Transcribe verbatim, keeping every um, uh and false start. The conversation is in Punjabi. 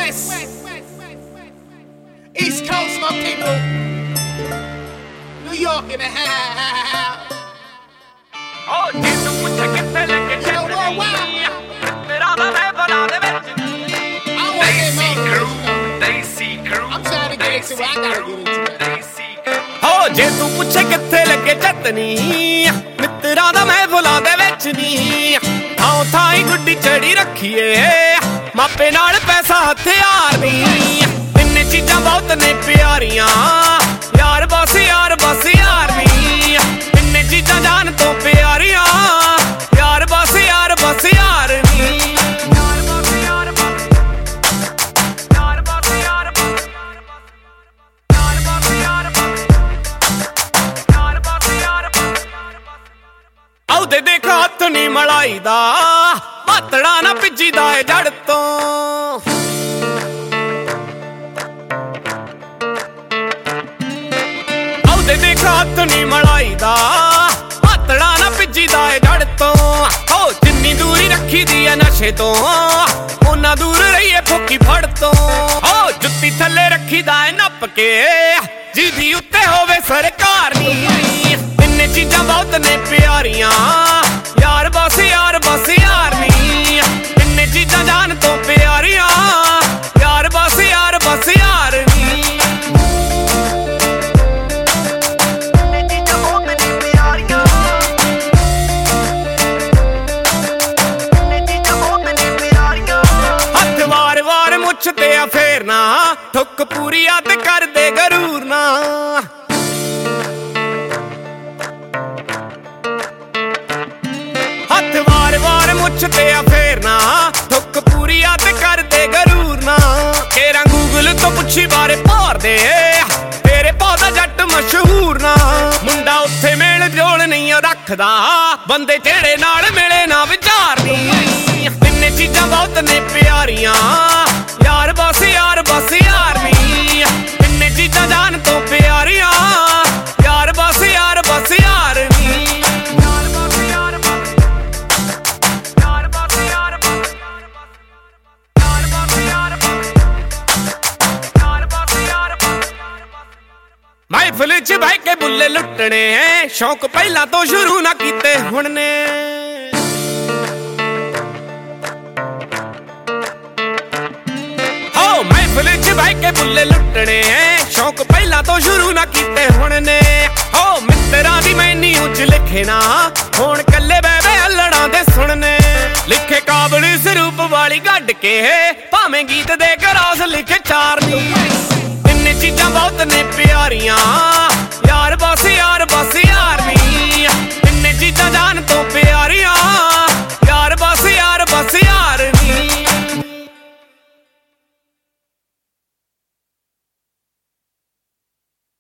West, East Coast, my people. New York in the house. Oh, je tu puੱਛ ਕਿੱਥੇ ਲੈ ਕੇ ਚੱਲਣੀ ਤੇਰਾ ਦਾ ਮੈਂ ਬਣਾ ਦੇ ਵਿੱਚ Desi crew, Desi crew. I'm trying to get into it. I gotta get into it. Desi crew. ਹੋ ਜੇ ਤੂੰ ਪੁੱਛੇ ਕਿੱਥੇ ਲੱਗੇ ਚਤਨੀ ਮਿੱਤਰਾਂ ਦਾ ਮੈਂ ਬੁਲਾ ਦੇ ਵਿੱਚ ਨੀ ਥਾਂ ਥਾਂ ਹੀ ਗੁੱਡੀ ਚੜੀ ਰੱਖੀਏ ਮਾਪੇ ਨਾਲ ਪੈਸਾ ਹਥਿਆਰ ਨੀ ਤਿੰਨੇ ਚੀਜ਼ਾਂ ਬਹੁਤ ਨੇ ਪਿਆਰੀਆਂ ਯਾਰ ਬਸ ਯਾਰ ਬਸ ਯਾਰ ਨੀ ਤਿੰਨੇ ਚੀਜ਼ਾਂ ਜਾਨ ਤੋਂ ਪਿਆਰੀਆਂ ਯਾਰ ਬਸ ਯਾਰ ਬਸ ਯਾਰ ਨੀ ਆਉਦੇ ਦੇਖ ਹੱਥ ਨੀ ਮਲਾਈ ਦਾ ਪਾਤੜਾ ਨਾ ਭਿੱਜੀਦਾ ਏ ਜੜ ਤੋਂ ਆਉਦੇ ਦੇਖ ਹੱਥ ਨੀ ਮਲਾਈ ਦਾ ਪਾਤੜਾ ਨਾ ਭਿੱਜੀਦਾ ਏ ਜੜ ਤੋਂ ਹੋ ਜਿੰਨੀ ਦੂਰੀ ਰੱਖੀ ਦੀ ਐ ਨਸ਼ੇ ਤੋਂ ਉਹਨਾਂ ਦੂਰ ਰਹੀਏ ਫੋਕੀ ਫੜ ਤੋਂ ਹੋ ਜੁੱਤੀ ਥੱਲੇ ਰੱਖੀਦਾ ਏ ਨੱਪ ਕੇ ਜਿਹਦੀ ਉੱਤੇ ਹੋਵੇ ਸਰਕਾਰ ਨੀ ਤਿੰਨੇ ਚੀਜ਼ਾਂ ਬਹੁਤ ਨੇ ਪਿਆਰੀਆਂ ਯਾਰ ਬਸ ਯਾਰ ਬਸ ਯਾਰ ਨੀ ਤਿੰਨੇ ਚੀਜ਼ਾਂ ਜਾਨ ਤੋਂ ਪਿਆਰੀਆਂ ਯਾਰ ਬਸ ਯਾਰ ਬਸ ਯਾਰ ਨੀ ਤਿੰਨੇ ਚੀਜ਼ਾਂ ਬਹੁਤ ਨੇ ਪਿਆਰੀਆਂ ਤਿੰਨੇ ਚੀਜ਼ਾਂ ਬਹੁਤ ਨੇ ਪਿਆਰੀਆਂ ਹੱਥ ਵਾਰ ਵਾਰ ਮੁੱਛ ਤੇ ਆ ਫੇਰਨਾ ਠੁੱਕ ਪੂਰੀ ਆ ਤੇ ਕਰਦੇ ਗਰੂਰ ਨਾ ਹੱਥ ਵਾਰ ਵਾਰ ਮੁੱਛ ਤੇ ਆ ਫੇਰਨਾ ਠੁੱਕ ਪੂਰੀ ਆ ਤੇ ਕਰਦੇ ਗਰੂਰ ਨਾ ਕੇਰਾਂ ਗੂਗਲ ਤੋਂ ਪੁੱਛੀ ਬਾਰੇ ਭਾਰਦੇ ਤੇਰੇ ਪੌਦਾ ਜੱਟ ਮਸ਼ਹੂਰ ਨਾ ਮੁੰਡਾ ਉੱਥੇ ਮੇਲ ਜੋਲ ਨਹੀਂ ਰੱਖਦਾ ਬੰਦੇ ਜਿਹੜੇ ਨਾਲ ਮਿਲੇ ਨਾ ਵਿਚਾਰਨੀ ਤਿੰਨੇ ਚੀਜ਼ਾਂ ਬਹੁਤ ਨੇ ਪਿਆਰੀਆਂ ਯਾਰ ਬਸ ਯਾਰ ਬਸ ਯਾਰ ਨੀ ਤਿੰਨੇ ਚੀਜ਼ਾਂ ਜਾਨ ਤੋਂ ਪਿਆਰੀਆਂ ਯਾਰ ਬਸ ਯਾਰ ਬਸ ਯਾਰ ਨੀ ਮਹਿਫਿਲ ਚ ਬਹਿ ਕੇ ਬੁੱਲੇ ਲੁੱਟਣੇ ਸ਼ੌਂਕ ਪਹਿਲਾਂ ਤੋਂ ਸ਼ੁਰੂ ਨਾ ਕੀਤੇ ਹੁਣ ਨੇ ਹੋ ਮਹਿਫਿਲ ਚ ਬਹਿ ਕੇ ਬੁੱਲੇ ਲੁੱਟਣੇ ਸ਼ੌਂਕ ਪਹਿਲਾਂ ਤੋਂ ਸ਼ੁਰੂ ਨਾ ਕੀਤੇ ਹੁਣ ਨੇ ਹੋ ਮਿੱਤਰਾਂ ਦੀ ਮੈਨੀ ਉੱਚ ਲਿਖੇ ਨਾ ਹੁਣ ਕੱਲੇ ਬਹਿ ਹੱਲੜਾਂ ਦੇ ਸੁਣਨੇ ਲਿਖੇ ਕਾਬਲ ਸਰੂਪ ਵਾਲੀ ਗੱਡ ਕੇ ਭਾਵੇਂ ਗੀਤ ਦੇ ਗਰਾਸ ਲਿਖੇ ਚਾਰਨੀ